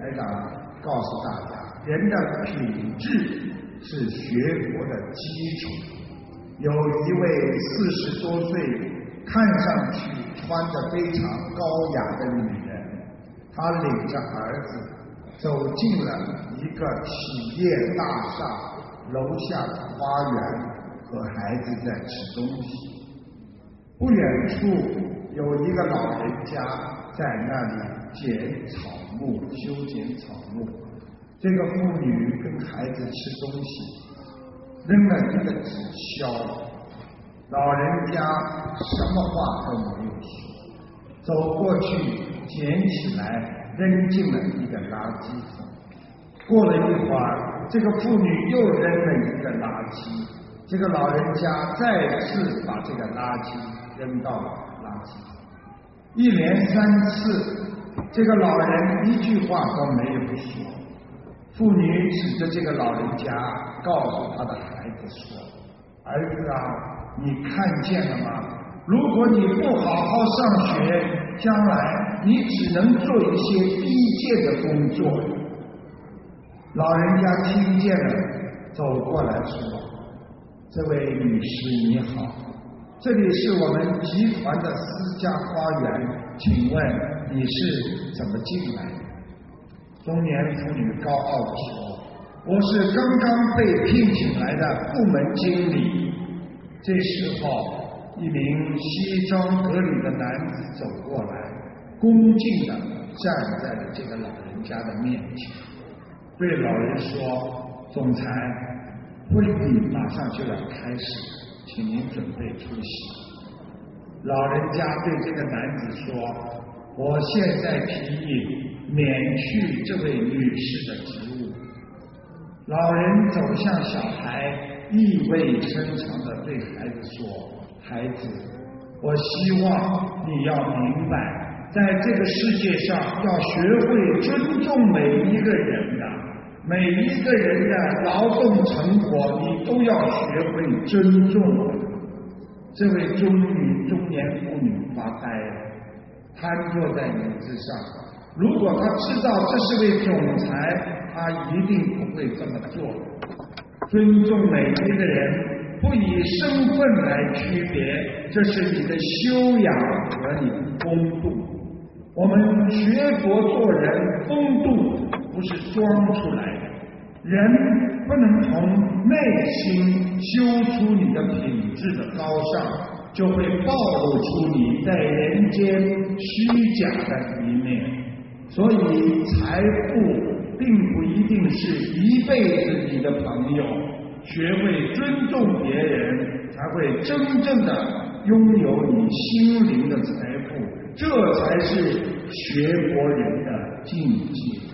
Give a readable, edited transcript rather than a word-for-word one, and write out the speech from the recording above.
台长告诉大家，人的品质是学佛的基础。有一位40多岁，看上去穿着非常高雅的女人，她领着儿子走进了一个企业大厦楼下的花园，和孩子在吃东西。不远处有一个老人家在那里剪草木，修剪草木。这个妇女跟孩子吃东西，扔了一个纸箱，老人家什么话都没有说，走过去捡起来扔进了一个垃圾桶。过了一会儿，这个妇女又扔了一个垃圾，这个老人家再次把这个垃圾扔到了垃圾桶。一连3次，这个老人一句话都没有说。妇女指着这个老人家，告诉他的孩子说：“儿子啊，你看见了吗？如果你不好好上学，将来你只能做一些低贱的工作。”老人家听见了，走过来说：“这位女士你好，这里是我们集团的私家花园，请问你是怎么进来的？”中年妇女高傲地说：“我是刚刚被聘请来的部门经理。”这时候，一名西装革履的男子走过来，恭敬地站在了这个老人家的面前，对老人说：“总裁，会议马上就要开始，请您准备出席。”老人家对这个男子说：“我现在提议免去这位女士的职务。”老人走向小孩，意味深长地对孩子说：“孩子，我希望你要明白，在这个世界上要学会尊重每一个人的，每一个人的劳动成果你都要学会尊重。”这位中年妇女发呆了，瘫坐在椅子上。如果她知道这是位总裁，她一定不会这么做。尊重每一个人，不以身份来区别，这是你的修养和你的风度。我们学佛做人，风度不是装出来的，人不能从内心修出你的品质的高尚，就会暴露出你在人间虚假的一面。所以财富并不一定是一辈子你的朋友，学会尊重别人，才会真正的拥有你心灵的财富，这才是学佛人的境界。